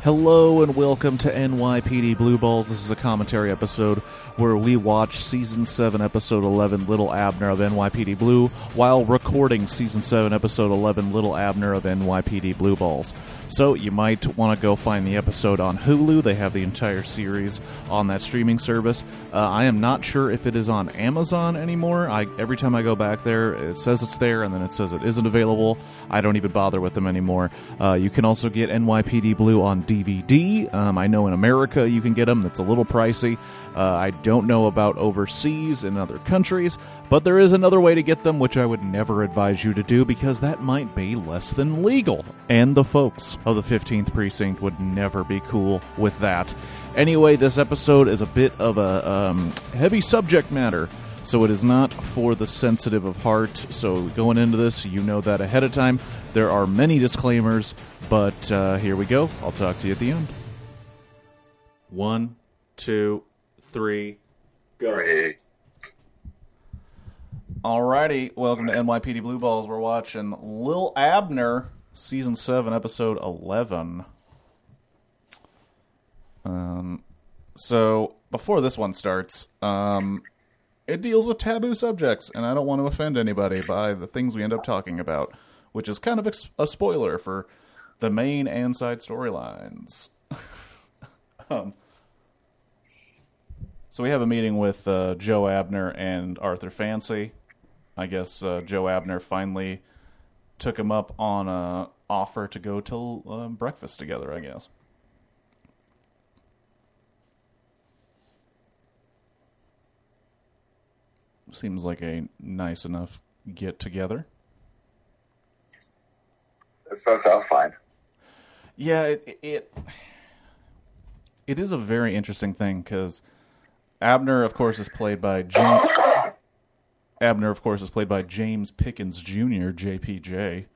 Hello and welcome to NYPD Blue Balls. This is a commentary episode where we watch Season 7, Episode 11, Little Abner of NYPD Blue, while recording Season 7, Episode 11, Little Abner of NYPD Blue Balls. So you might want to go find the episode on Hulu. They have the entire series on that streaming service. I am not sure if it is on Amazon anymore. Every time I go back there, it says it's there, and then it says it isn't available. I don't even bother with them anymore. You can also get NYPD Blue on DVD. I know in America you can get them. That's a little pricey. I don't know about overseas in other countries, but there is another way to get them, which I would never advise you to do because that might be less than legal. And the folks of the 15th Precinct would never be cool with that. Anyway, this episode is a bit of a heavy subject matter, so it is not for the sensitive of heart. So going into this, you know that ahead of time. There are many disclaimers, but here we go. I'll talk to you at the end. 1, 2, 3, go. Hey. Alrighty, welcome to NYPD Blue Balls. We're watching Lil Abner, Season 7, Episode 11. So, before this one starts, it deals with taboo subjects, and I don't want to offend anybody by the things we end up talking about, which is kind of a spoiler for the main and side storylines. So we have a meeting with Joe Abner and Arthur Fancy. I guess Joe Abner finally took him up on an offer to go to breakfast together, I guess. Seems like a nice enough get-together. That starts out fine. Yeah, it is a very interesting thing, because Abner, of course, is played by James Pickens Jr., JPJ.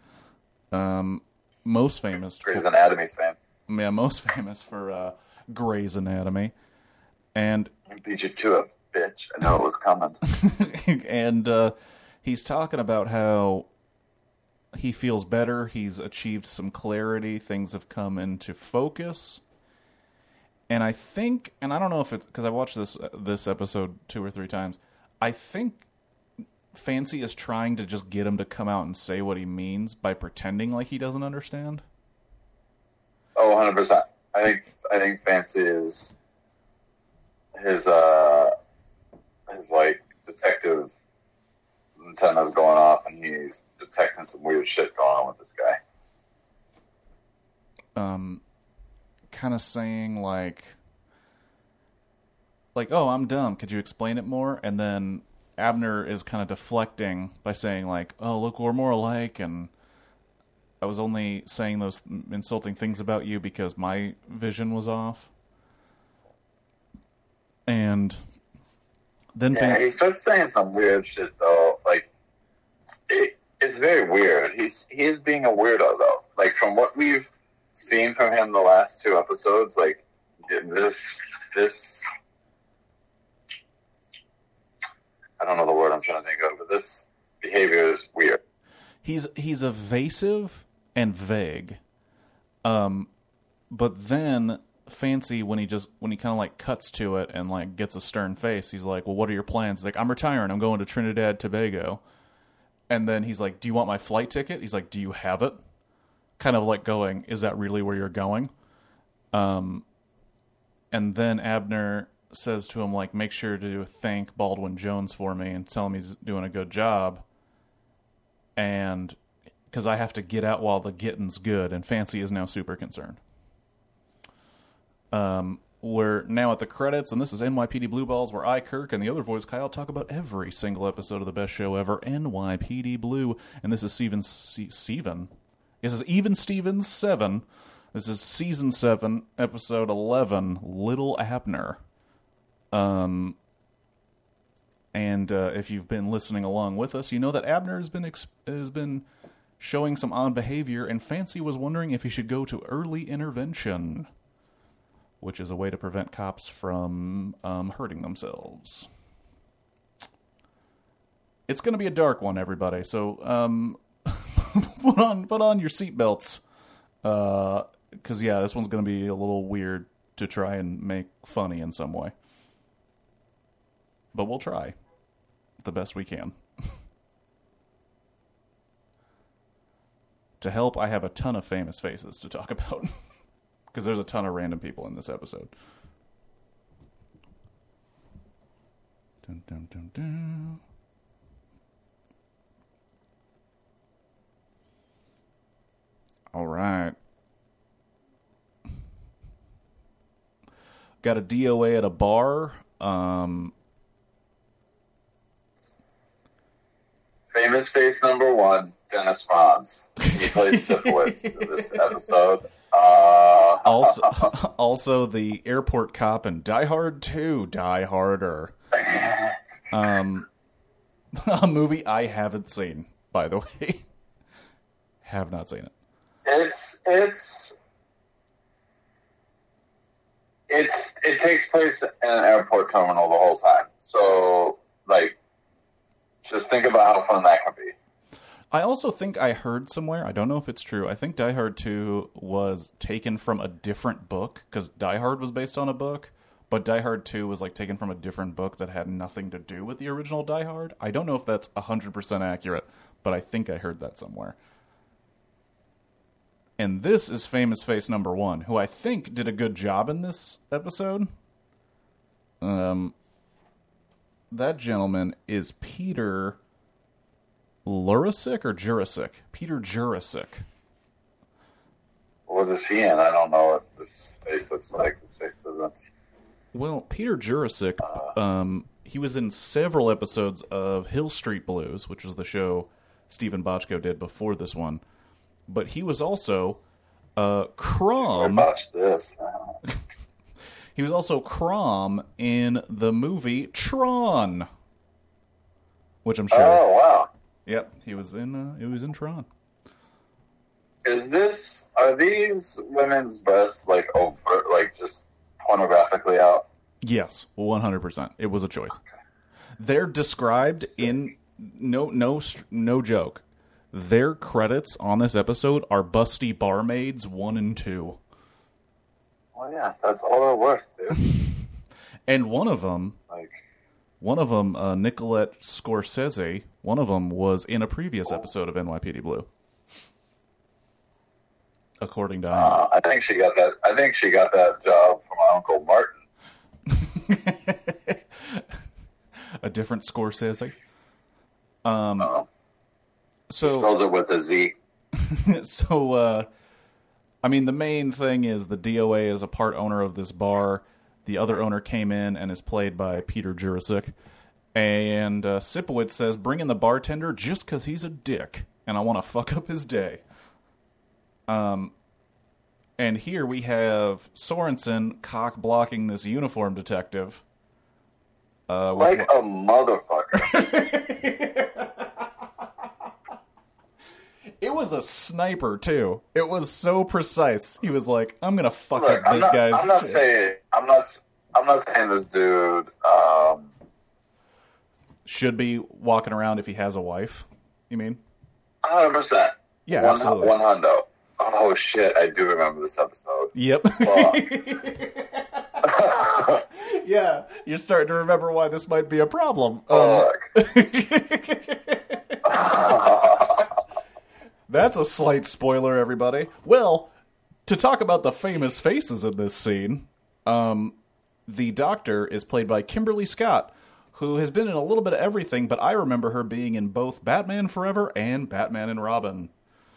Most famous Grey's Anatomy fan. Yeah, most famous for Grey's Anatomy. And I beat you to it, bitch. I know it was coming. and he's talking about how he feels better. He's achieved some clarity. Things have come into focus. And I think, and I don't know if it's because I watched this episode 2 or 3 times. I think Fancy is trying to just get him to come out and say what he means by pretending like he doesn't understand. Oh, 100%. I think Fancy is his like detective antennas going off, and he's detecting some weird shit going on with this guy. Kind of saying like, oh, I'm dumb. Could you explain it more? And then Abner is kind of deflecting by saying like, oh, look, we're more alike, and I was only saying those insulting things about you because my vision was off. And then he starts saying some weird shit though. Like it's very weird. He's being a weirdo though. Like from what we've seen from him the last 2 episodes, like this I don't know the word I'm trying to think of, but this behavior is weird. He's evasive and vague. But then Fancy, when he kind of like cuts to it and like gets a stern face, he's like, well, what are your plans? He's like, I'm retiring. I'm going to Trinidad, Tobago. And then he's like, do you want my flight ticket? He's like, do you have it? Kind of like going, is that really where you're going? And then Abner says to him, like, make sure to thank Baldwin Jones for me and tell him he's doing a good job. And because I have to get out while the getting's good. And Fancy is now super concerned. We're now at the credits, and this is NYPD Blue Balls, where I, Kirk, and the other voice, Kyle, talk about every single episode of the best show ever, NYPD Blue. And this is This is Even Stevens 7. This is Season 7, Episode 11, Little Abner. And if you've been listening along with us, you know that Abner has been showing some odd behavior, and Fancy was wondering if he should go to early intervention, which is a way to prevent cops from hurting themselves. It's going to be a dark one, everybody, so put on your seatbelts, because Because, yeah, this one's going to be a little weird to try and make funny in some way. But we'll try the best we can. To help, I have a ton of famous faces to talk about. Because there's a ton of random people in this episode. Dun, dun, dun, dun. All right. Got a DOA at a bar. Famous face number one, Dennis Franz. He plays Sipowicz in this episode. Also, the airport cop in Die Hard 2, Die Harder. A movie I haven't seen, by the way. Have not seen it. It takes place in an airport terminal the whole time. So, like, just think about how fun that can be. I also think I heard somewhere, I don't know if it's true, I think Die Hard 2 was taken from a different book, because Die Hard was based on a book, but Die Hard 2 was like taken from a different book that had nothing to do with the original Die Hard. I don't know if that's 100% accurate, but I think I heard that somewhere. And this is famous face number one, who I think did a good job in this episode. That gentleman is Peter Jurasik or Jurasik? Peter Jurasik. What is he in? I don't know what this face looks like. This face doesn't. Well, Peter Jurasik, he was in several episodes of Hill Street Blues, which was the show Stephen Bochco did before this one. But he was also Crom. Watch this. He was also Crom in the movie Tron, which I'm sure. Oh wow! Yep, he was in Tron. Are these women's breasts like overt, like just pornographically out? Yes, 100%. It was a choice. They're described in no joke. Their credits on this episode are Busty Barmaids 1 and 2. Well, yeah, that's all they're worth, dude. And one of them, Nicolette Scorsese, one of them was in a previous episode of NYPD Blue. According to I think she got that job from my Uncle Martin. A different Scorsese. So spells it with a Z. So, I mean, the main thing is the DOA is a part owner of this bar. The other owner came in and is played by Peter Jurasik. And Sipowicz says, bring in the bartender just because he's a dick, and I want to fuck up his day. And here we have Sorensen cock-blocking this uniform detective. Like a motherfucker. It was a sniper, too. It was so precise. He was like, I'm going to fuck up this guy's... I'm not saying this dude... should be walking around if he has a wife, you mean? 100%. Yeah, absolutely. One hundo. Oh, shit, I do remember this episode. Yep. Yeah, you're starting to remember why this might be a problem. That's a slight spoiler, everybody. Well, to talk about the famous faces in this scene, the doctor is played by Kimberly Scott, who has been in a little bit of everything, but I remember her being in both Batman Forever and Batman and Robin.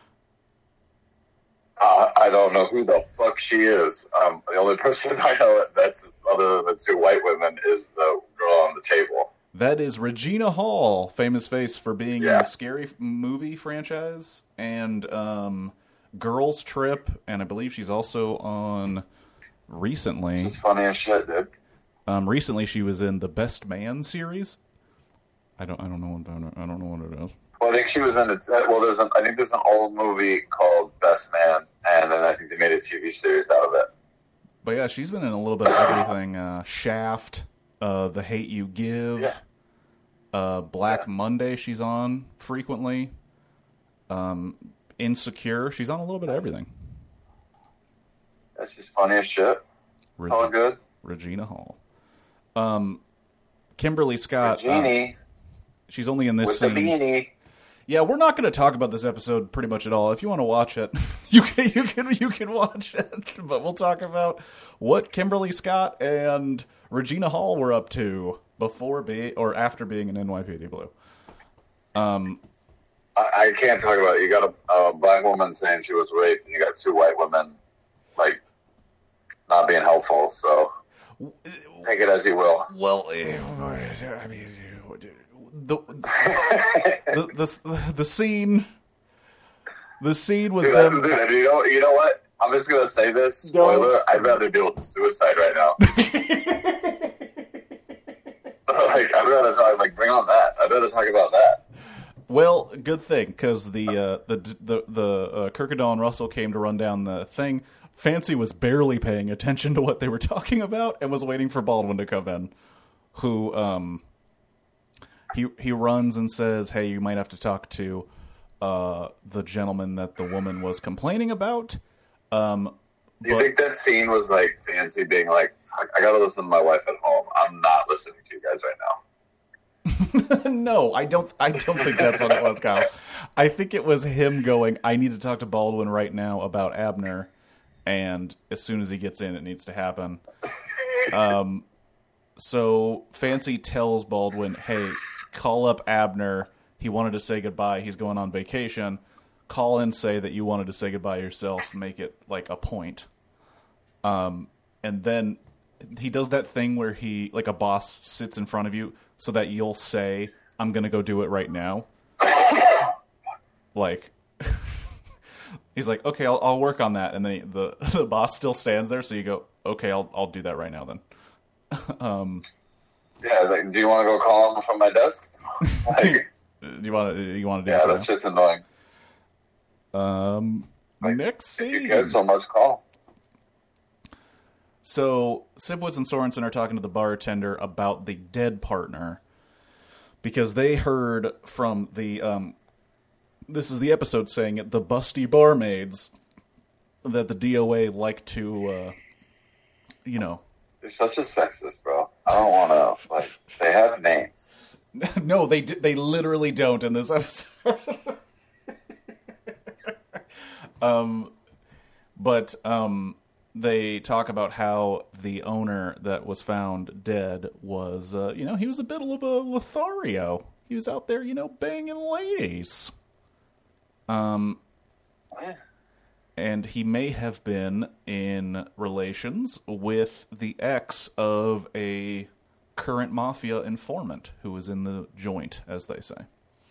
I don't know who the fuck she is. The only person I know that's other than two white women is the girl on the table. That is Regina Hall, famous face for being in the Scary Movie franchise and Girls Trip, and I believe she's also on recently. This is funny as shit, dude. Recently, she was in the Best Man series. I don't know what it is. Well, I think she was in I think there's an old movie called Best Man, and then I think they made a TV series out of it. But yeah, she's been in a little bit of everything. Shaft, The Hate You Give, Black Monday she's on frequently. Insecure, she's on a little bit of everything. That's just funny as shit. All good. Regina Hall. Kimberly Scott. Regina. She's only in this with scene. The beanie. Yeah, we're not going to talk about this episode pretty much at all. If you want to watch it, you can watch it. But we'll talk about what Kimberly Scott and Regina Hall were up to before or after being in NYPD Blue. I can't talk about it. You got a black woman saying she was raped, and you got two white women not being helpful. So take it as you will. Well, I mean, the scene was dude, them. Dude, you know what? I'm just gonna say this. Spoiler: I'd rather deal with the suicide right now. I'd rather talk. Bring on that. I'd rather talk about that. Well, good thing, because the Kirkendall and Russell came to run down the thing. Fancy was barely paying attention to what they were talking about and was waiting for Baldwin to come in, who he runs and says, "Hey, you might have to talk to the gentleman that the woman was complaining about." Do you think that scene was Fancy being like, "I gotta listen to my wife at home. I'm not listening to you guys right now." No, I don't think that's what it was, Kyle. I think it was him going, "I need to talk to Baldwin right now about Abner, and as soon as he gets in, it needs to happen." So Fancy tells Baldwin, "Hey, call up Abner. He wanted to say goodbye. He's going on vacation. Call and say that you wanted to say goodbye yourself. Make it a point." And then he does that thing where he, a boss, sits in front of you so that you'll say, "I'm going to go do it right now." He's like, "Okay, I'll work on that." And then the boss still stands there, so you go, "Okay, I'll do that right now then." Yeah, do you want to go call him from my desk? Do you want to do that? Yeah, that's just annoying. Next scene. If you care so much, call. So Sibwitz and Sorensen are talking to the bartender about the dead partner because they heard from the this is the episode saying it, the busty barmaids, that the DOA like to You're such a sexist, bro. I don't want to they have names. No, they literally don't in this episode. But they talk about how the owner that was found dead was, he was a bit of a Lothario. He was out there, banging ladies. And he may have been in relations with the ex of a current mafia informant who was in the joint, as they say.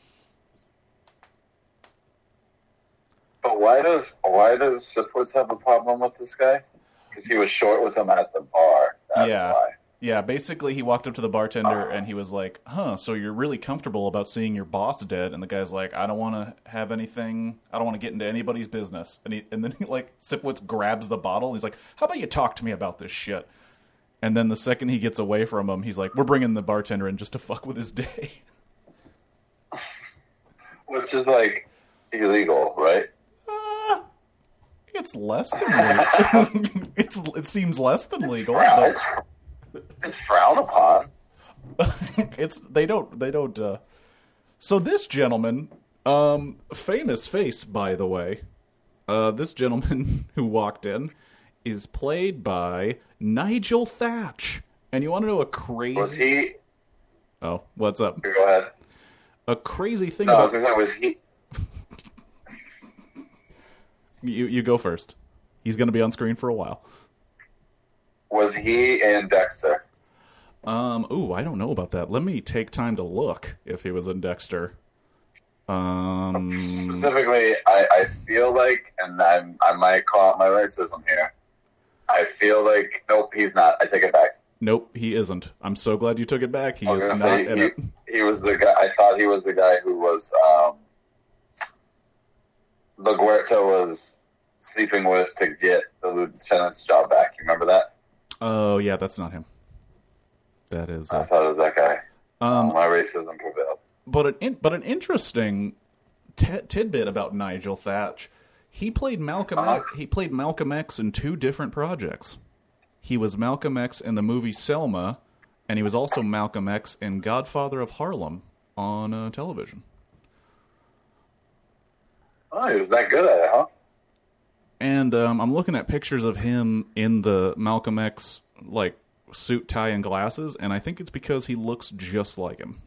But why does Sipowicz have a problem with this guy? Because he was short with him at the bar. That's why. Yeah, basically he walked up to the bartender and he was like, so you're really comfortable about seeing your boss dead? And the guy's like, I don't want to have anything, I don't want to get into anybody's business. And then Sipowicz grabs the bottle and he's like, how about you talk to me about this shit? And then the second he gets away from him, he's like, we're bringing the bartender in just to fuck with his day. Which is illegal, right? It's less than legal. It seems less than legal. It's frowned upon. They don't. So this gentleman, famous face, by the way, this gentleman who walked in is played by Nigel Thatch. And you want to know a crazy... Was he... Oh, what's up? Go ahead. A crazy thing about... I was going to say, was he... You go first. He's going to be on screen for a while. Was he in Dexter? I don't know about that. Let me take time to look if he was in Dexter. Specifically, I feel like, and I might call out my racism here, I feel like, nope, he's not. I take it back. Nope, he isn't. I'm so glad you took it back. He is not in it. He was the guy, I thought he was the guy who was, LaGuerta was sleeping with to get the lieutenant's job back. You remember that? Oh, yeah, that's not him. That is... I thought it was that guy. My racism prevailed. But an interesting tidbit about Nigel Thatch, He played Malcolm. He played Malcolm X in 2 different projects. He was Malcolm X in the movie Selma, and he was also Malcolm X in Godfather of Harlem on television. Oh, he was that good at it, huh? And I'm looking at pictures of him in the Malcolm X like suit, tie, and glasses, and I think it's because he looks just like him.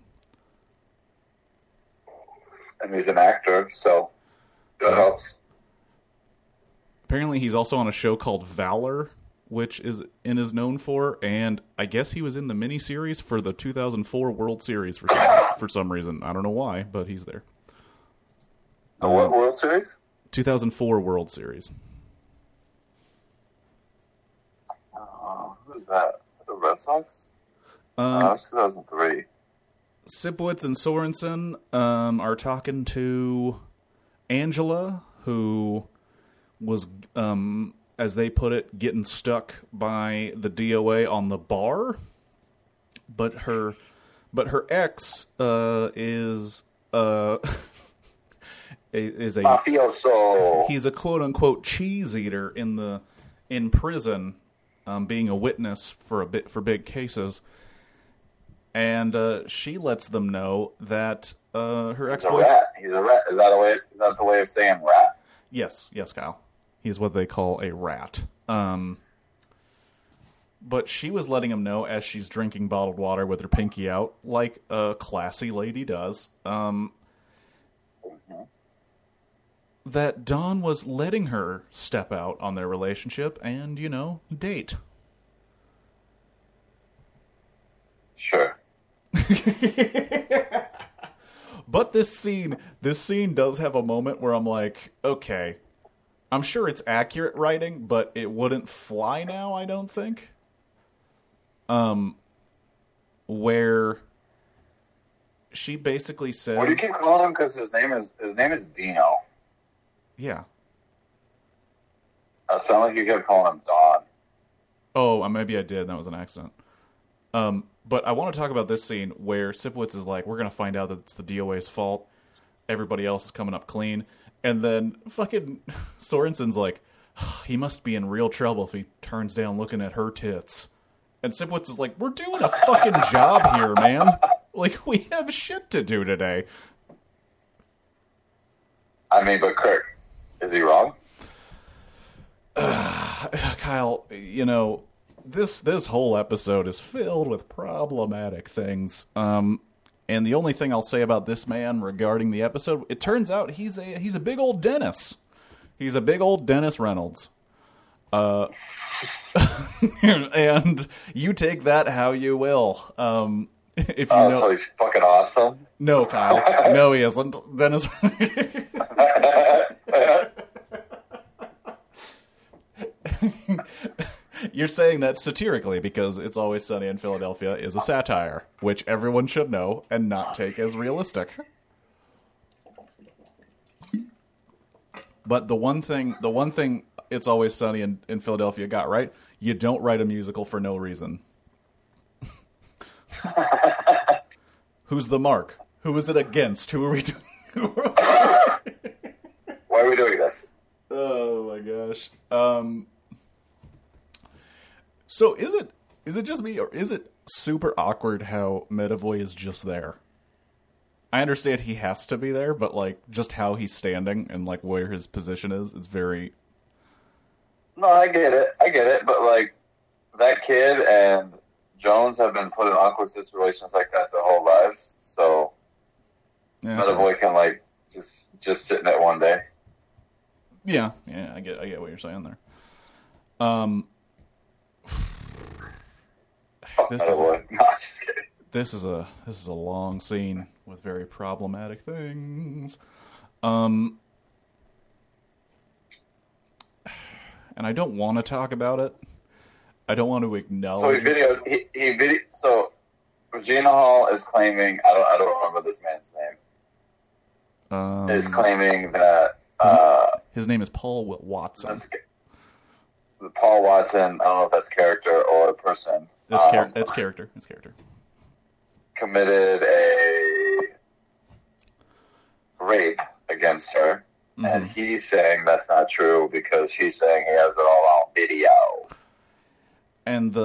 And he's an actor, so that helps. Apparently, he's also on a show called Valor, which is known for, and I guess he was in the miniseries for the 2004 World Series for some reason. I don't know why, but he's there. The what World Series? 2004 World Series. Who's that? The Red Sox? That's 2003. Sipowicz and Sorensen are talking to Angela, who was, as they put it, getting stuck by the DOA on the bar. But her ex is a mafioso. He's a quote unquote cheese eater in prison, being a witness for big cases. And she lets them know that her ex-boyfriend... He's a rat. Is that the way of saying rat? Yes, Kyle. He's what they call a rat. But she was letting him know as she's drinking bottled water with her pinky out, like a classy lady does, that Don was letting her step out on their relationship and, date. Sure. But this scene does have a moment where I'm like, okay, I'm sure it's accurate writing, but it wouldn't fly now, I don't think. Where she basically says, what do you keep calling him? Because his name is Dino. Yeah. It sounded like you kept calling him Don. Oh, maybe I did. That was an accident. But I want to talk about this scene where Sipowicz is like, we're going to find out that it's the DOA's fault. Everybody else is coming up clean. And then fucking Sorensen's like, he must be in real trouble if he turns down looking at her tits. And Sipowicz is like, we're doing a fucking job here, man. Like, we have shit to do today. I mean, but Kirk, is he wrong? Kyle, this whole episode is filled with problematic things. And the only thing I'll say about this man regarding the episode, it turns out he's a big old Dennis. He's a big old Dennis Reynolds. And you take that how you will. If you know, so he's fucking awesome. No, Kyle. No, he isn't. Dennis. You're saying that satirically because It's Always Sunny in Philadelphia is a satire, which everyone should know and not take as realistic. But the one thing It's Always Sunny in Philadelphia got right, you don't write a musical for no reason. Who's the mark? Who is it against? Who are we doing? Why are we doing this? Oh my gosh. So is it just me, or is it super awkward how Medavoy is just there? I understand he has to be there, but like just how he's standing and like where his position is very... No, I get it, but like that kid and Jones have been put in awkward situations like that their whole lives, so yeah, Medavoy can like just sit in it one day. Yeah, I get what you're saying there. This is a long scene with very problematic things. And I don't want to talk about it. I don't want to acknowledge. So Regina Hall is claiming, I don't remember this man's name. Is claiming that his name is Paul Watson. Paul Watson. I don't know if that's character or a person. It's character. It's character. Committed a rape against her. and he's saying that's not true because he's saying he has it all on video. And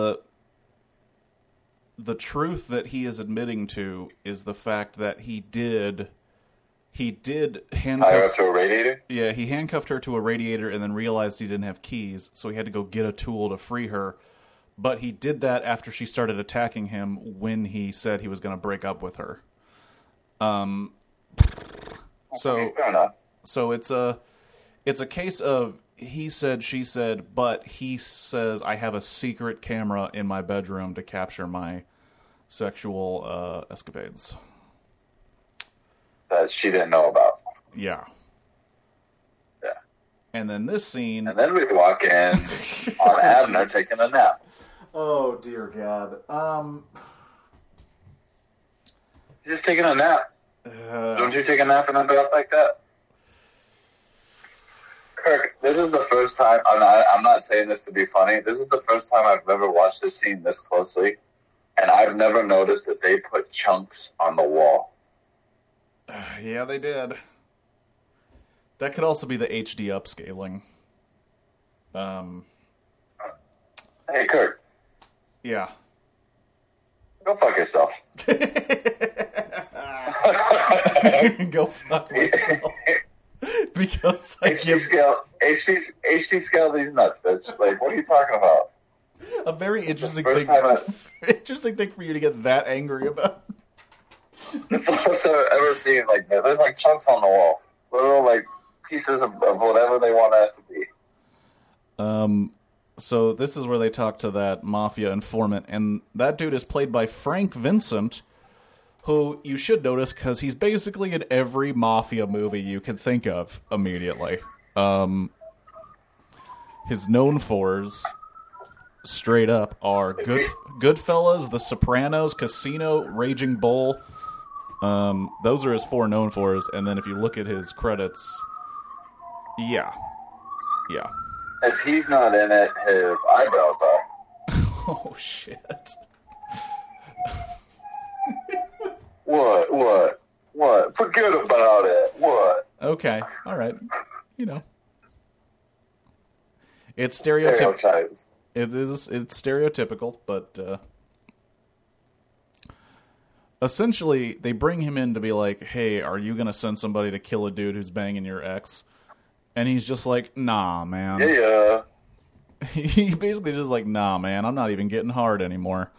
the truth that he is admitting to is the fact that he did handcuff her to a radiator? Yeah, he handcuffed her to a radiator and then realized he didn't have keys, so he had to go get a tool to free her. But he did that after she started attacking him when he said he was going to break up with her. So fair enough. So it's a case of he said, she said, but he says I have a secret camera in my bedroom to capture my sexual escapades. That she didn't know about. Yeah. Yeah. And then this scene... And then we walk in on Abner taking a nap. Oh, dear God. He's just taking a nap. Don't you take a nap in a bed like that? Kirk, this is the first time... I'm not saying this to be funny. This is the first time I've ever watched this scene this closely. And I've never noticed that they put chunks on the wall. Yeah, they did. That could also be the HD upscaling. Hey, Kurt. Yeah. Go fuck yourself. Go fuck myself. Because I HD scale these nuts, bitch. Like, what are you talking about? A very interesting thing. Interesting thing for you to get that angry about. It's the first time I've ever seen, like, there's, like, chunks on the wall. Little, like, pieces of whatever they want that to be. So this is where they talk to that mafia informant, and that dude is played by Frank Vincent, who you should notice because he's basically in every mafia movie you can think of immediately. His known fours, straight up, are Goodfellas, The Sopranos, Casino, Raging Bull. Those are his four known fours, and then if you look at his credits, yeah. If he's not in it, his eyebrows are. Oh, shit. What? Forget about it. What? Okay, alright. You know. It's stereotypical. It's stereotypical, but essentially they bring him in to be like, hey, are you gonna send somebody to kill a dude who's banging your ex? And he's just like, nah, man. Yeah. He basically just like, nah, man, I'm not even getting hard anymore.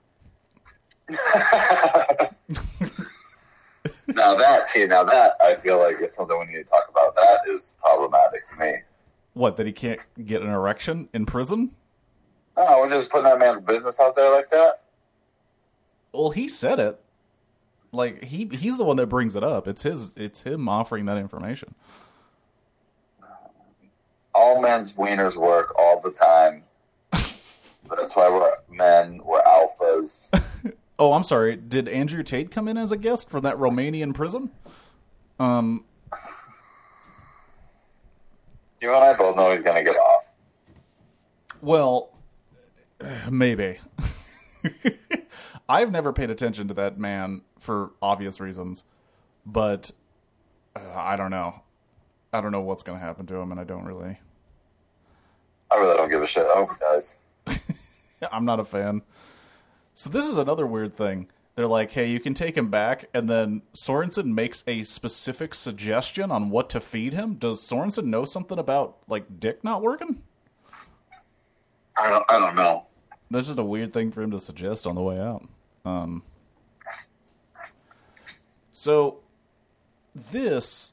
Now that I feel like is something we need to talk about. That is problematic to me. What, that he can't get an erection in prison? No, we're just putting that man's business out there like that. Well, he said it. Like, he's the one that brings it up. It's him offering that information. All men's wieners work all the time. That's why we're men. We're alphas. Oh, I'm sorry. Did Andrew Tate come in as a guest from that Romanian prison? You and I both know he's going to get off. Well, maybe. I've never paid attention to that man for obvious reasons, but I don't know. I don't know what's going to happen to him, and I really don't give a shit. I hope he dies. I'm not a fan. So this is another weird thing. They're like, hey, you can take him back, and then Sorensen makes a specific suggestion on what to feed him. Does Sorensen know something about, like, dick not working? I don't know. That's just a weird thing for him to suggest on the way out. So this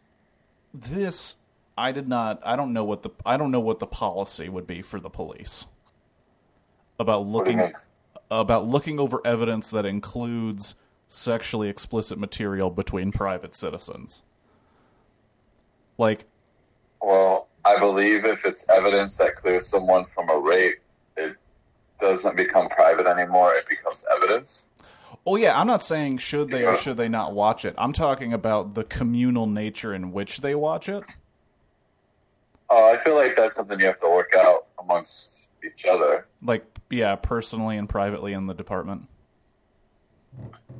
I don't know what the policy would be for the police about looking over evidence that includes sexually explicit material between private citizens. Like, well, I believe if it's evidence that clears someone from a rape, it doesn't become private anymore. It becomes evidence. Oh yeah, I'm not saying should they or should they not watch it. I'm talking about the communal nature in which they watch it. Oh, I feel like that's something you have to work out amongst each other. Like, yeah, personally and privately in the department.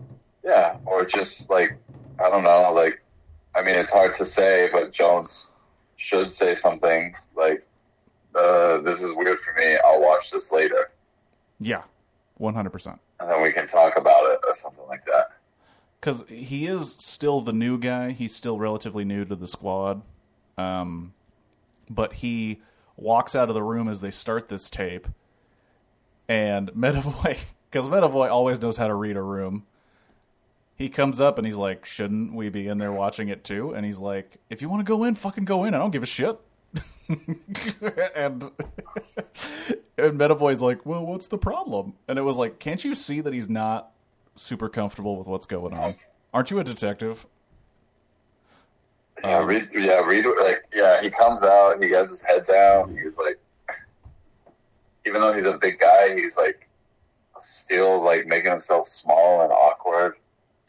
Yeah, or just like, I don't know, like, I mean, it's hard to say, but Jones should say something like, "This is weird for me. I'll watch this later." Yeah, 100%. And then we can talk about it or something like that. Because he is still the new guy. He's still relatively new to the squad. But he walks out of the room as they start this tape. And Medavoy, because Medavoy always knows how to read a room, he comes up and he's like, shouldn't we be in there watching it too? And he's like, if you want to go in, fucking go in. I don't give a shit. and Medavoy's like, well, what's the problem? And it was like, can't you see that he's not super comfortable with what's going on? Aren't you a detective? He comes out, he has his head down, he's like, even though he's a big guy, he's like still like making himself small and awkward.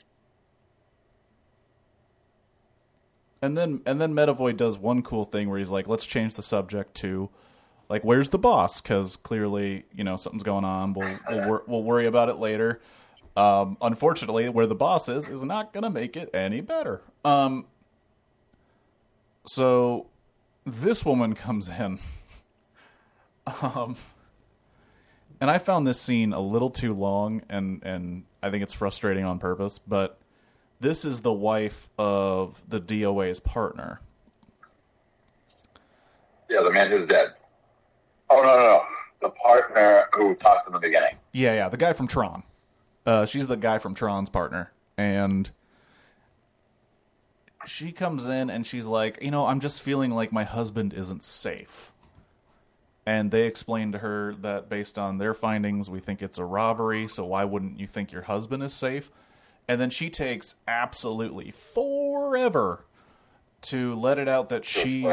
And then Medavoy does one cool thing where he's like, let's change the subject to, like, where's the boss? Because clearly, something's going on. We'll worry about it later. Unfortunately, where the boss is not going to make it any better. So this woman comes in. And I found this scene a little too long, and I think it's frustrating on purpose, but this is the wife of the DOA's partner. Yeah, the man who's dead. Oh, no. The partner who talked in the beginning. Yeah, the guy from Tron. She's the guy from Tron's partner. And she comes in and she's like, I'm just feeling like my husband isn't safe. And they explain to her that based on their findings, we think it's a robbery, so why wouldn't you think your husband is safe? And then she takes absolutely forever to let it out that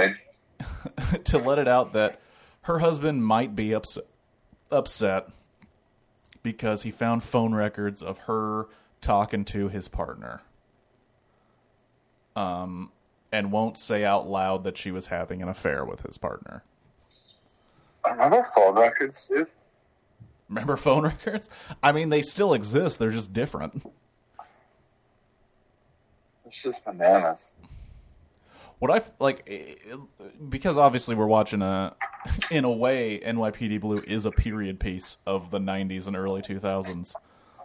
her husband might be upset because he found phone records of her talking to his partner. And won't say out loud that she was having an affair with his partner. I remember phone records, dude. Remember phone records? I mean, they still exist. They're just different. It's just bananas. What I like, because obviously we're watching in a way, NYPD Blue is a period piece of the 90s and early 2000s.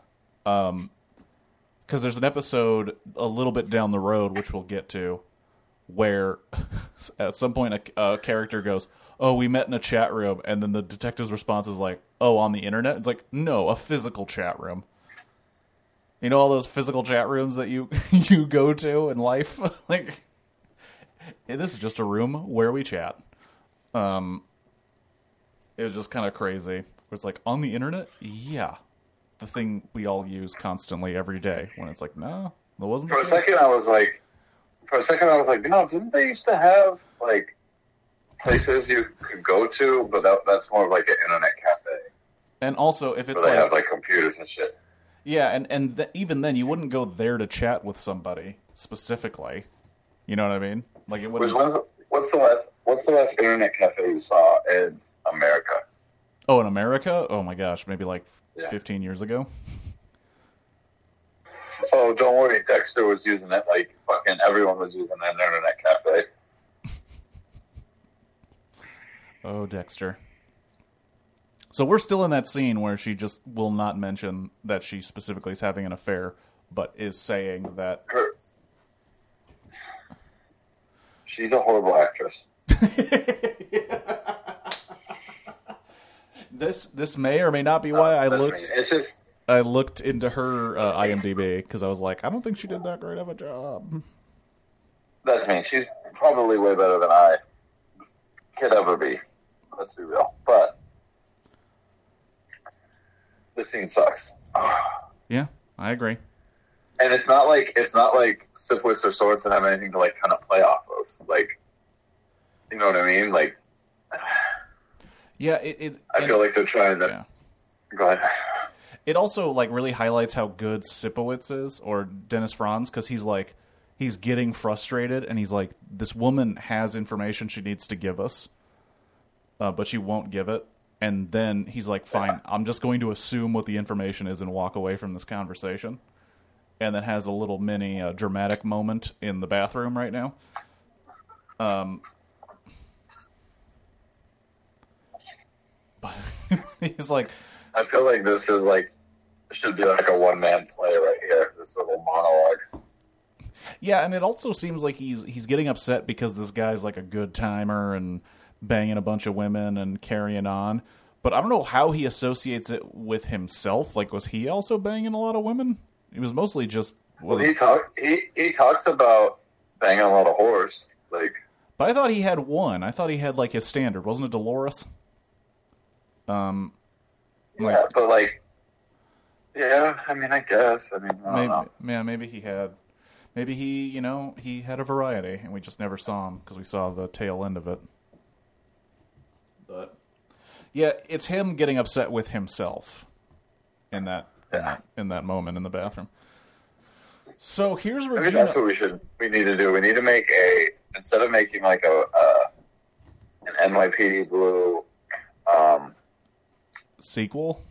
Because there's an episode a little bit down the road, which we'll get to, where at some point a character goes, oh, we met in a chat room, and then the detective's response is like, oh, on the internet? It's like, no, a physical chat room. You know all those physical chat rooms that you go to in life? Like, this is just a room where we chat. It was just kind of crazy. It's like, on the internet? Yeah. The thing we all use constantly every day. When it's like, no, that wasn't. For a second, I was like, no, didn't they used to have, like, places you could go to? But that's more of like an internet cafe. And also, if it's where they have, like, computers and shit. Yeah, and even then, you wouldn't go there to chat with somebody specifically. You know what I mean? Like, it wouldn't. What's the last internet cafe you saw in America? Oh, in America? Oh my gosh, maybe like 15 years ago. Oh, don't worry, Dexter was using it. Like, fucking everyone was using that internet cafe. Oh, Dexter. So we're still in that scene where she just will not mention that she specifically is having an affair, but is saying that... She's a horrible actress. This may or may not be why I looked... It's just... I looked into her IMDb, because I was like, I don't think she did that great of a job. That's me. She's probably way better than I could ever be. Let's be real. But... this scene sucks. Yeah, I agree. And it's not like Sipowicz or Swords that have anything to like kind of play off of. Like, you know what I mean? Like, yeah, I feel like they're trying to. Yeah. Go ahead. It also like really highlights how good Sipowicz is, or Dennis Franz, because he's getting frustrated, and he's like, this woman has information she needs to give us, but she won't give it. And then he's like, fine, I'm just going to assume what the information is and walk away from this conversation. And then has a little mini dramatic moment in the bathroom right now. But he's like, I feel like this is like should be like a one-man play right here. This little monologue. yeah, and it also seems like he's getting upset because this guy's like a good timer and banging a bunch of women and carrying on. But I don't know how he associates it with himself. Like, was he also banging a lot of women? It was mostly just. Well, he talks about banging a lot of whores. Like, but I thought he had one. I thought he had like his standard, wasn't it, Dolores? Yeah, but like, yeah. I mean, I guess. I mean, I don't know. Yeah, maybe he had. Maybe he had a variety, and we just never saw him because we saw the tail end of it. But yeah, it's him getting upset with himself in that moment in the bathroom. So here's Regina. Maybe that's what we need to do. We need to make instead of making like an NYPD Blue sequel.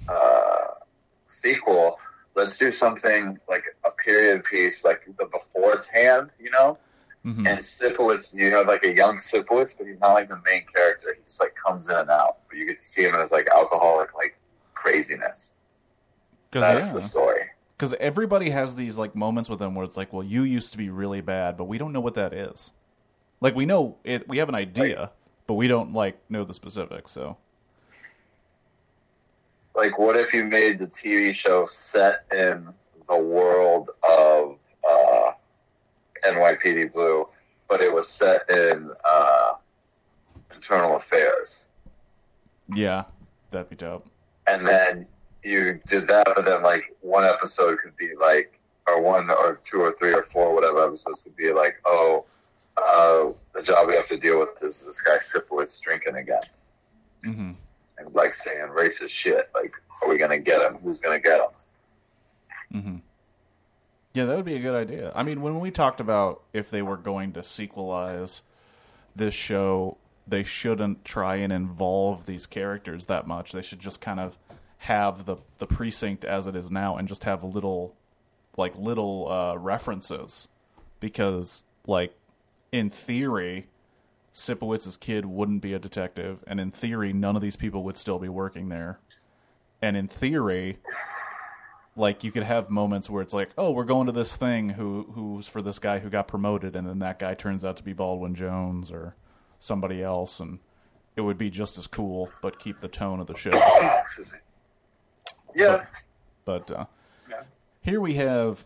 Let's do something like a period piece, like the beforehand, Mm-hmm. And Sipowicz, you have like a young Sipowicz, but he's not like the main character. He just like comes in and out. But you get to see him as like alcoholic, like craziness. That's the story. Because everybody has these like moments with him where it's like, well, you used to be really bad, but we don't know what that is. Like we know it, we have an idea, but we don't like know the specifics. So, like, what if you made the TV show set in the world of NYPD Blue, but it was set in Internal Affairs? Yeah, that'd be dope. And then you did that, but then like one episode could be like, or one or two or three or four, whatever episodes could be like, the job we have to deal with is this guy Sipowicz drinking again. Mm-hmm. And like saying racist shit. Like, are we going to get him? Who's going to get him? Mm-hmm. Yeah, that would be a good idea. I mean, when we talked about if they were going to sequelize this show, they shouldn't try and involve these characters that much. They should just kind of have the precinct as it is now and just have little references. Because, like, in theory, Sipowicz's kid wouldn't be a detective, and in theory, none of these people would still be working there. And in theory, like, you could have moments where it's like, oh, we're going to this thing who's for this guy who got promoted, and then that guy turns out to be Baldwin Jones or somebody else, and it would be just as cool, but keep the tone of the show. Yeah. But here we have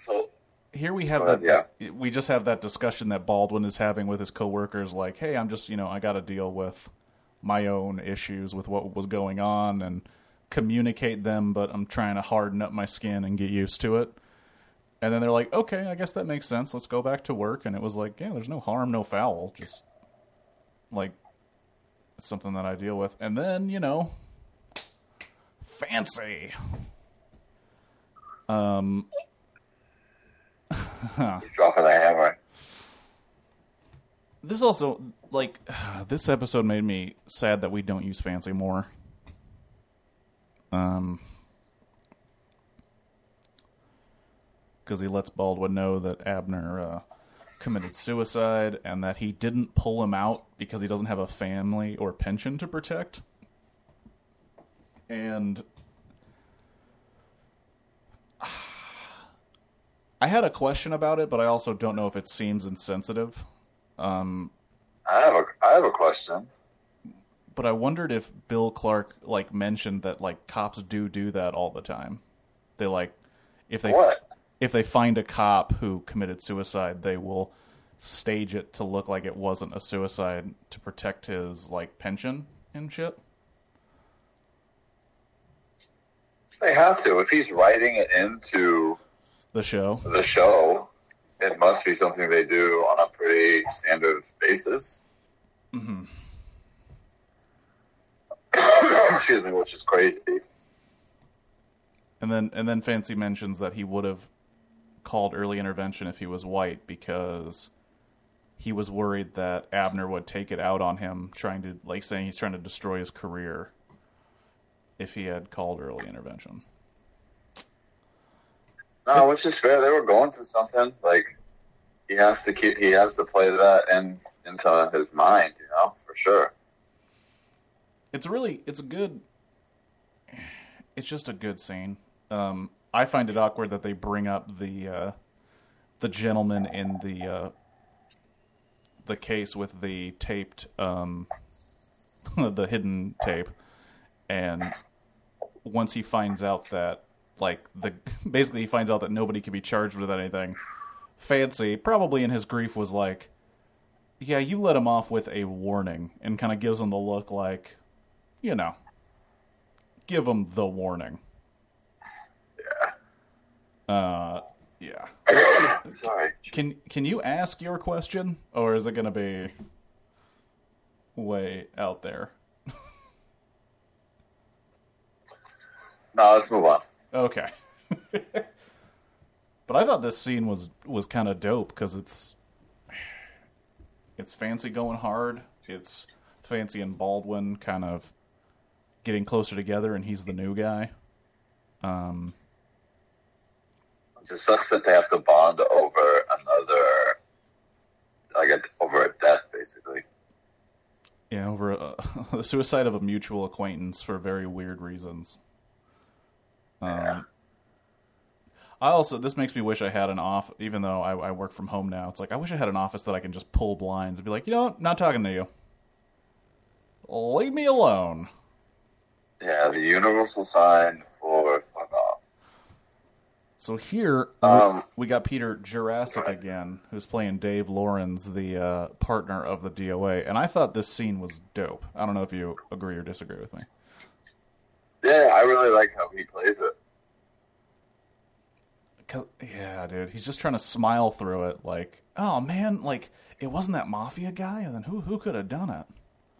we just have that discussion that Baldwin is having with his coworkers, like, hey, I'm just, I got to deal with my own issues with what was going on and communicate them, but I'm trying to harden up my skin and get used to it. And then they're like, okay, I guess that makes sense. Let's go back to work. And it was like, yeah, there's no harm, no foul. Just, like, it's something that I deal with. And then, fancy. You're dropping the hammer. This also, like, this episode made me sad that we don't use Fancy more. Because he lets Baldwin know that Abner committed suicide and that he didn't pull him out because he doesn't have a family or pension to protect. And I had a question about it, but I also don't know if it seems insensitive. I have a question. But I wondered if Bill Clark mentioned that cops do that all the time. They if they find a cop who committed suicide, they will stage it to look like it wasn't a suicide to protect his pension and shit. They have to. If he's writing it into the show, it must be something they do on a pretty standard basis. Mm-hmm. Excuse me, which is crazy. And then Fancy mentions that he would have called early intervention if he was white because he was worried that Abner would take it out on him, saying he's trying to destroy his career if he had called early intervention. No, which is fair. They were going through something. He has to play that into his mind, for sure. it's a good. It's just a good scene. I find it awkward that they bring up the gentleman in the case with the taped the hidden tape, and once he finds out that basically he finds out that nobody can be charged with anything, Fancy, probably in his grief, was like, yeah, you let him off with a warning, and kind of gives him the look like, give him the warning. Yeah. Sorry. Can you ask your question, or is it going to be way out there? No, let's move on. Okay. But I thought this scene was kind of dope because it's Fancy going hard. It's Fancy and Baldwin kind of getting closer together, and he's the new guy. It just sucks that they have to bond over over a death, basically. Yeah, over the suicide of a mutual acquaintance for very weird reasons. Yeah. This makes me wish I had an off, even though I work from home now. It's like, I wish I had an office that I can just pull blinds and be like, not talking to you. Leave me alone. Yeah, the universal sign for fuck off. So here, we got Peter Jurassic again, who's playing Dave Lawrence, the partner of the DOA. And I thought this scene was dope. I don't know if you agree or disagree with me. Yeah, I really like how he plays it. Yeah, dude, he's just trying to smile through it. Like, oh man, it wasn't that mafia guy, and then who could have done it?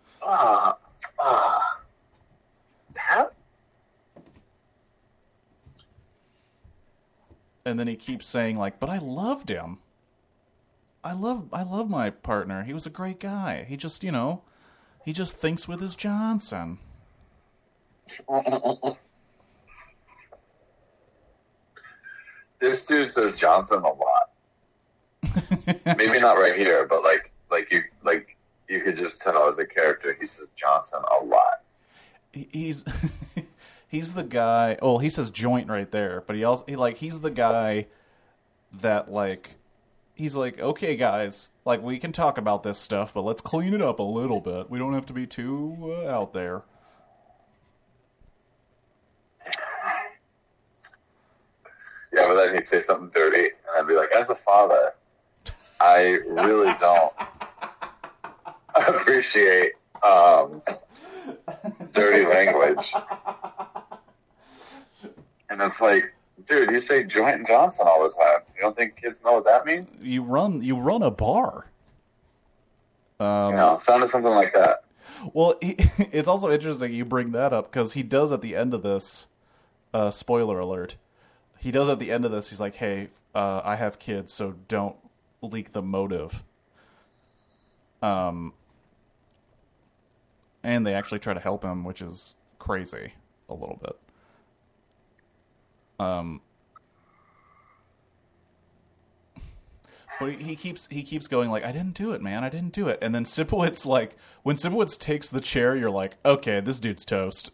And then he keeps saying but I loved him. I love my partner. He was a great guy. He just, he just thinks with his Johnson. This dude says Johnson a lot. Maybe not right here, but you could just tell as a character he says Johnson a lot. He's he's the guy. Oh, he says joint right there, but he's the guy that he's like, okay, guys, we can talk about this stuff, but let's clean it up a little bit. We don't have to be too out there. Yeah, but then he'd say something dirty, and I'd be like, as a father, I really don't appreciate dirty language. And it's like, dude, you say joint and Johnson all the time. You don't think kids know what that means? You run a bar. Sounded something like that. Well, it's also interesting you bring that up, because he does at the end of this, spoiler alert, he does at the end of this, he's like, hey, I have kids, so don't leak the motive. And they actually try to help him, which is crazy a little bit. But he keeps going I didn't do it, man. I didn't do it. And then Sipowicz, when Sipowicz takes the chair, you're like, okay, this dude's toast.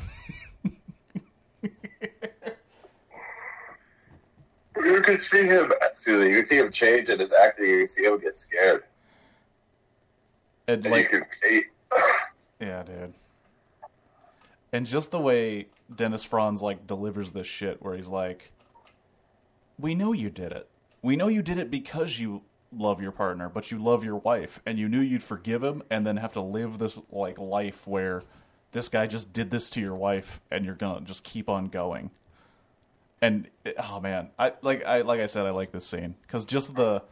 You could see him, Susie. You could see him change in his acting. You could see him get scared. And yeah, dude. And just the way Dennis Franz delivers this shit, where he's like, "We know you did it. We know you did it because you love your partner, but you love your wife, and you knew you'd forgive him, and then have to live this life where this guy just did this to your wife, and you're gonna just keep on going." And oh man, I said, I like this scene because just the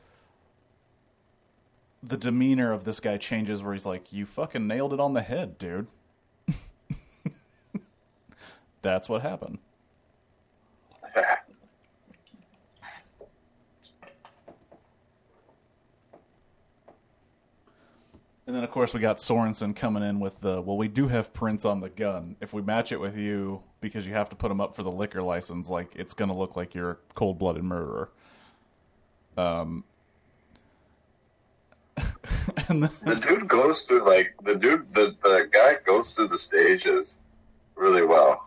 demeanor of this guy changes, where he's like, "You fucking nailed it on the head, dude." That's what happened. And then, of course, we got Sorensen coming in with we do have prints on the gun. If we match it with you, because you have to put them up for the liquor license, it's going to look like you're a cold-blooded murderer. And the dude goes through the guy goes through the stages really well.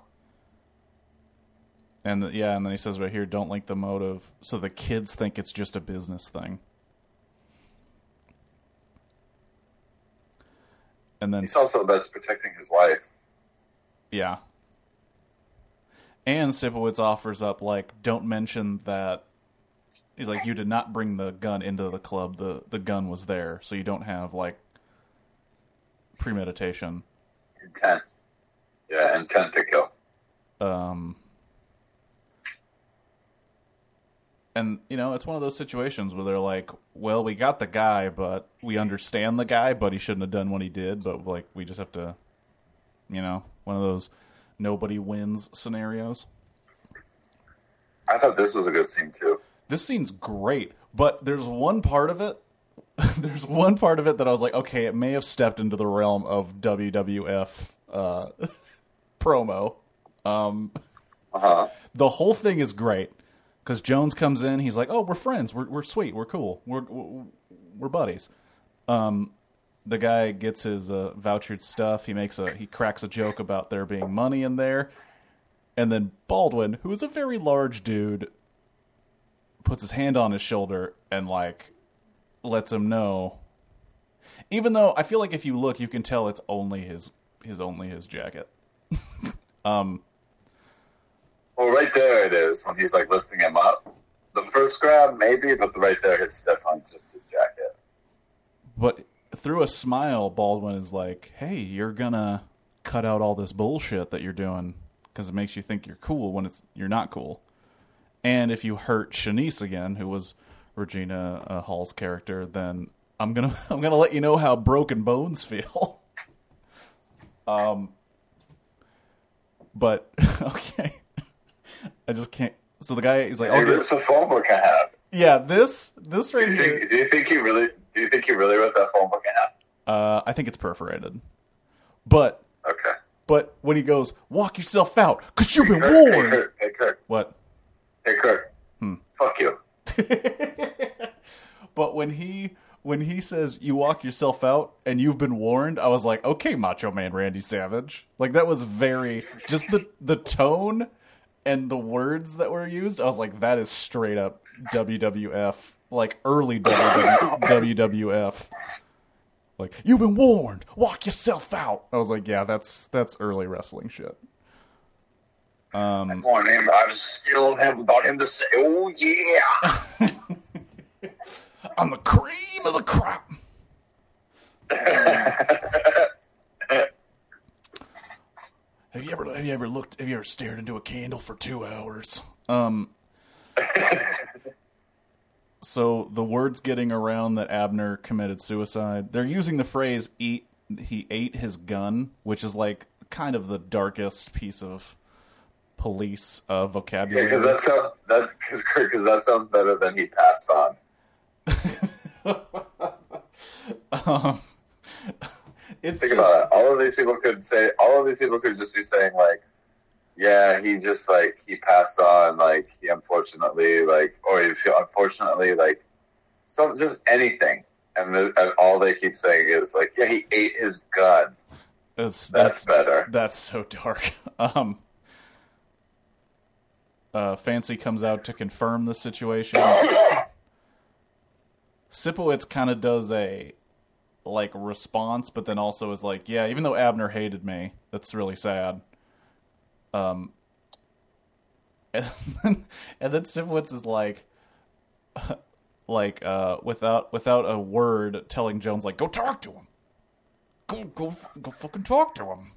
And and then he says right here, don't link the motive, so the kids think it's just a business thing. And then he's also about protecting his wife. Yeah. And Sipowicz offers up, like, don't mention that. He's like, you did not bring the gun into the club. The gun was there, so you don't have, like, premeditation. Intent. Yeah, intent to kill. And, you know, it's one of those situations where they're like, well, we got the guy, but we understand the guy, but he shouldn't have done what he did, but, like, we just have to, you know, one of those nobody wins scenarios. I thought this was a good scene, too. This scene's great, but there's one part of it, that I was like, okay, it may have stepped into the realm of WWF promo. The whole thing is great. Because Jones comes in, he's like, "Oh, we're friends. We're sweet. We're cool. We're buddies." The guy gets his vouchered stuff. He cracks a joke about there being money in there, and then Baldwin, who is a very large dude, puts his hand on his shoulder and like lets him know. Even though I feel like if you look, you can tell it's only his jacket. Well, right there it is when he's like lifting him up. The first grab, maybe, but right there, it's definitely just his jacket. But through a smile, Baldwin is like, "Hey, you're gonna cut out all this bullshit that you're doing because it makes you think you're cool when you're not cool. And if you hurt Shanice again, who was Regina Hall's character, then I'm gonna let you know how broken bones feel." But okay. I just can't. So the guy, he's like, "Oh, this is a phone book I have." Yeah, this right here. Do you think he really wrote that phone book in half? I think it's perforated. But okay. But when he goes, "Walk yourself out, cause you've been warned." Hey Kirk. What? Hey Kirk. Fuck you. But when he says you walk yourself out and you've been warned, I was like, okay, Macho Man Randy Savage. Like that was very just the tone. And the words that were used, I was like, that is straight up WWF, like early WWF. Like, you've been warned, walk yourself out. I was like, yeah, that's early wrestling shit. I warned him, I still haven't got him to say, "Oh yeah." I'm the cream of the crop. Have you ever stared into a candle for 2 hours? So the word's getting around that Abner committed suicide. They're using the phrase he ate his gun, which is like kind of the darkest piece of police vocabulary. Yeah, because that sounds better than he passed on. Think about it. All of these people could just be saying like, yeah, he just like he passed on, like he unfortunately like, or he unfortunately like, some just anything, and all they keep saying is like, yeah, he ate his gun. That's better. That's so dark. Fancy comes out to confirm the situation. Sipowicz kind of does a like response, but then also is like, yeah, even though Abner hated me, that's really sad. And then Sipowicz is like without a word, telling Jones like, go talk to him, go fucking talk to him.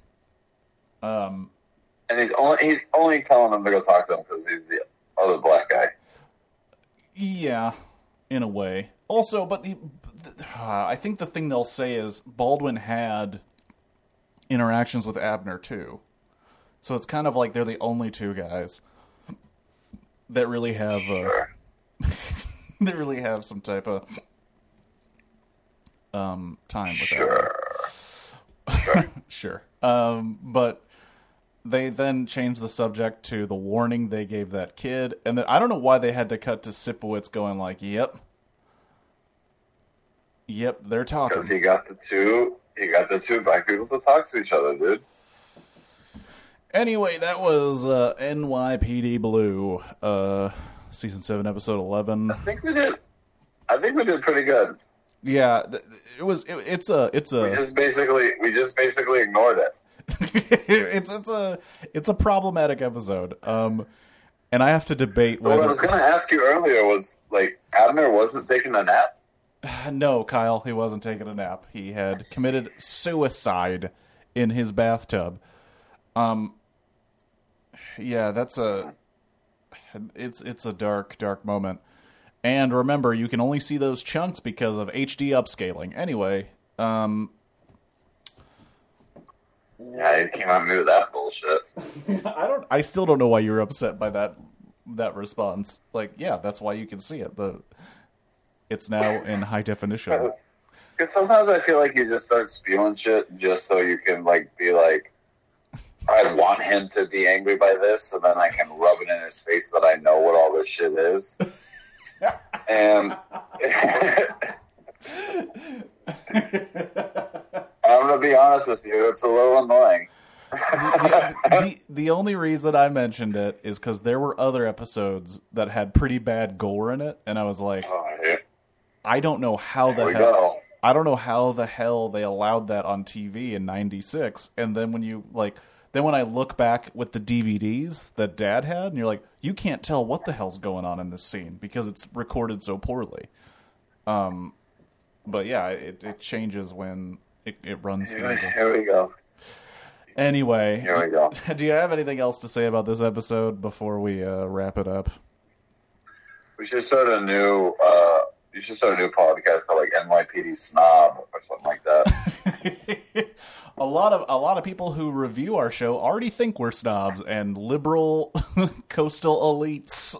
And he's only telling them to go talk to him because he's the other black guy. Yeah, in a way. Also, but I think the thing they'll say is Baldwin had interactions with Abner too. So it's kind of like they're the only two guys that really have that really have some type of time with Abner. Sure. But they then changed the subject to the warning they gave that kid, and then I don't know why they had to cut to Sipowicz going like, "Yep." Yep, they're talking. Because he got the two black people to talk to each other, dude. Anyway, that was NYPD Blue, season 7, episode 11. I think we did pretty good. Yeah, it's a We just basically ignored it. it's a problematic episode. And I have to debate So what I was going to ask you earlier was, like, Abner wasn't taking a nap? No, Kyle, he wasn't taking a nap. He had committed suicide in his bathtub. Yeah, it's a dark moment. And remember, you can only see those chunks because of HD upscaling. Anyway, Yeah, he came on me with that bullshit. I still don't know why you were upset by that response. Like, yeah, that's why you can see it. It's now in high definition. Because sometimes I feel like you just start spewing shit just so you can, like, be like, I want him to be angry by this, so then I can rub it in his face that I know what all this shit is. And I'm going to be honest with you, it's a little annoying. The only reason I mentioned it is because there were other episodes that had pretty bad gore in it, and I was like, I don't know how the hell they allowed that on TV in '96. And then when I look back with the DVDs that Dad had, and you're like, you can't tell what the hell's going on in this scene because it's recorded so poorly. But yeah, it changes when it runs through. Here we go. Anyway, here we go. Do you have anything else to say about this episode before we wrap it up? We should start a new. You should start a new podcast called like NYPD Snob or something like that. A lot of people who review our show already think we're snobs and liberal coastal elites.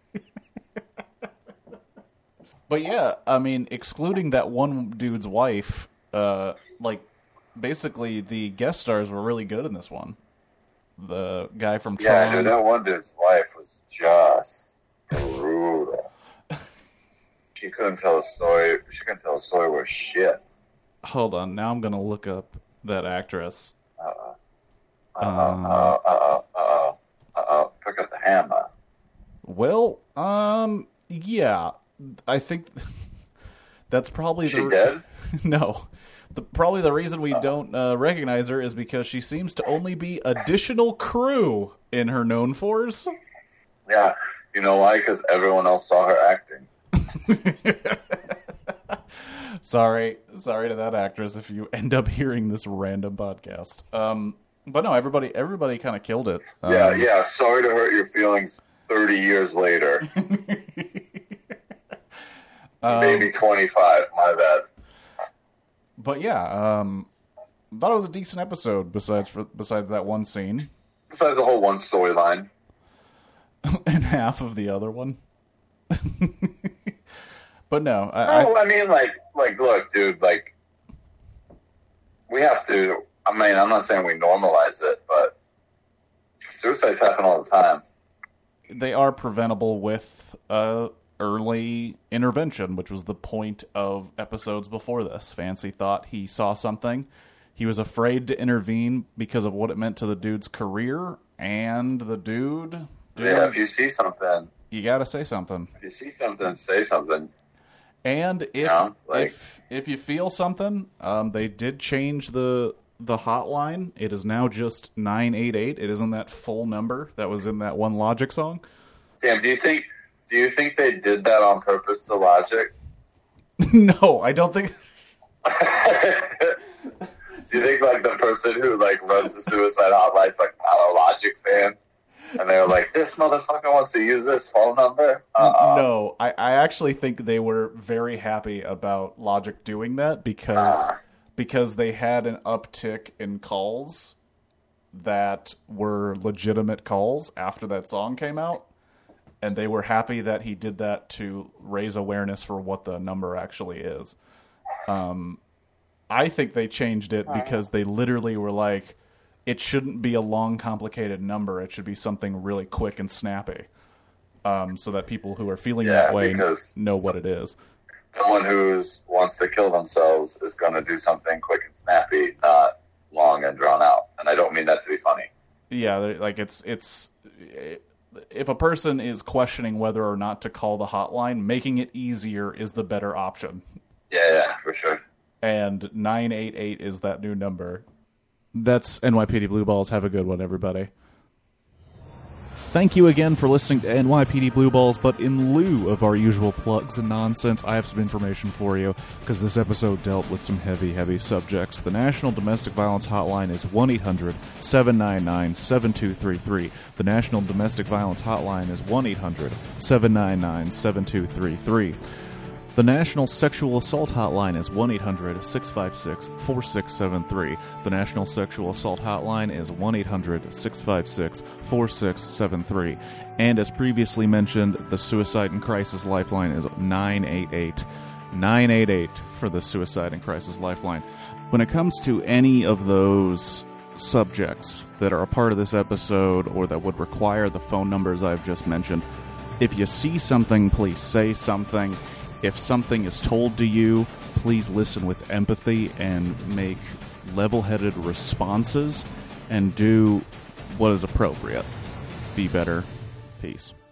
But yeah, I mean, excluding that one dude's wife, basically the guest stars were really good in this one. The guy from Tron. Yeah, dude, that one dude's wife was just brutal. She couldn't tell a story. She couldn't tell a story worth shit. Hold on, now I'm gonna look up that actress. Pick up the hammer. Well, yeah, I think that's probably She dead? No. Probably the reason we don't recognize her is because she seems to only be additional crew in her known fours. Yeah, you know why? Because everyone else saw her acting. Sorry to that actress if you end up hearing this random podcast. But no, everybody kind of killed it. Yeah. Sorry to hurt your feelings 30 years later. Maybe 25. My bad. But yeah, thought it was a decent episode. Besides that one scene. Besides the whole one storyline. And half of the other one. But no, I mean, look, dude, like, we have to. I mean, I'm not saying we normalize it, but suicides happen all the time. They are preventable with early intervention, which was the point of episodes before this. Fancy thought he saw something. He was afraid to intervene because of what it meant to the dude's career, and the dude. Yeah, if you see something, you gotta say something. If you see something, say something. And if you feel something, they did change the hotline. It is now just 988. It isn't that full number that was in that one Logic song. Damn, do you think they did that on purpose to Logic? No, I don't think. Do you think like the person who like runs the suicide hotline's like not a Logic fan? And they were like, this motherfucker wants to use this phone number? No, I actually think they were very happy about Logic doing that because they had an uptick in calls that were legitimate calls after that song came out. And they were happy that he did that to raise awareness for what the number actually is. I think they changed it because they literally were like, it shouldn't be a long, complicated number. It should be something really quick and snappy, so that people who are feeling that way know what it is. someone who wants to kill themselves is going to do something quick and snappy, not long and drawn out. And I don't mean that to be funny. Yeah, like it's if a person is questioning whether or not to call the hotline, making it easier is the better option. Yeah, for sure. And 988 is that new number. That's NYPD Blue Balls. Have a good one, everybody. Thank you again for listening to NYPD Blue Balls, but in lieu of our usual plugs and nonsense, I have some information for you, because this episode dealt with some heavy, heavy subjects. The National Domestic Violence Hotline is 1-800-799-7233. The National Domestic Violence Hotline is 1-800-799-7233. The National Sexual Assault Hotline is 1-800-656-4673. The National Sexual Assault Hotline is 1-800-656-4673. And as previously mentioned, the Suicide and Crisis Lifeline is 988. 988 for the Suicide and Crisis Lifeline. When it comes to any of those subjects that are a part of this episode or that would require the phone numbers I've just mentioned, if you see something, please say something. If something is told to you, please listen with empathy and make level-headed responses and do what is appropriate. Be better. Peace.